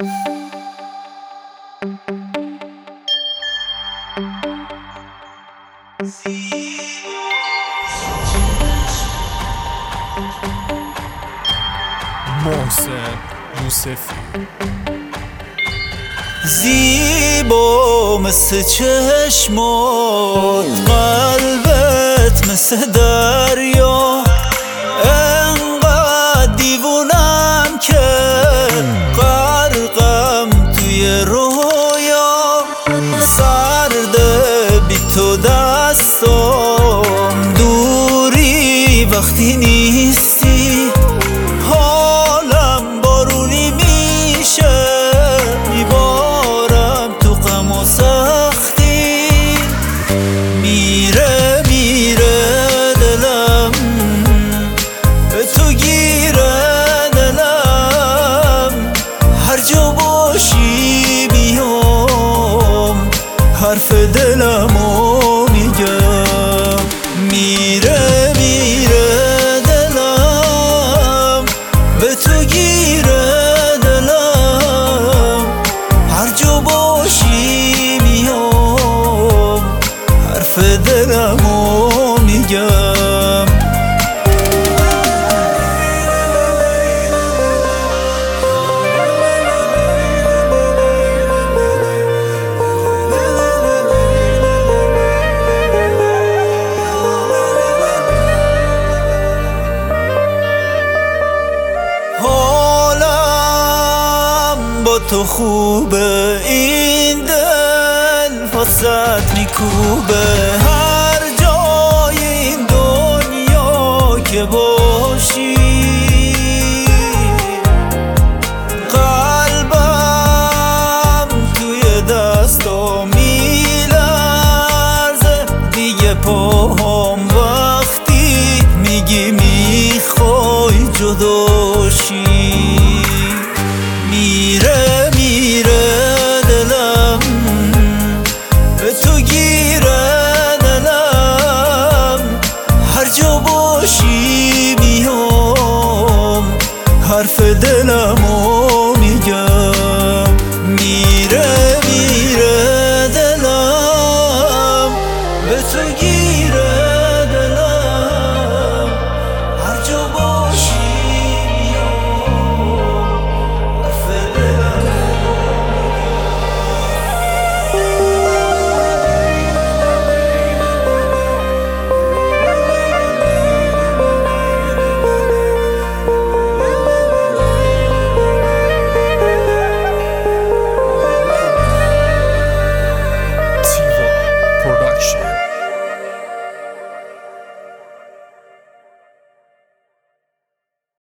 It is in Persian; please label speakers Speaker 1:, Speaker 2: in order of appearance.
Speaker 1: محسن یوسفی.
Speaker 2: زیبا مثل چشمات، قلبت مثل دریا، انقدر دیوونم که غرقم توی رویا. سرده بی تو دستام، دوری وقتی نیستی، حالم بارونی میشه، میبارم تو غم و سختی. میره دلم به تو گیره، دلم هر جا باشی میام حرف دلمو میگم. میره دلم به تو گیره، دلم هر جا باشی میام حرف دلمو میگم. با تو خوبه، این دل واسط میکوبه.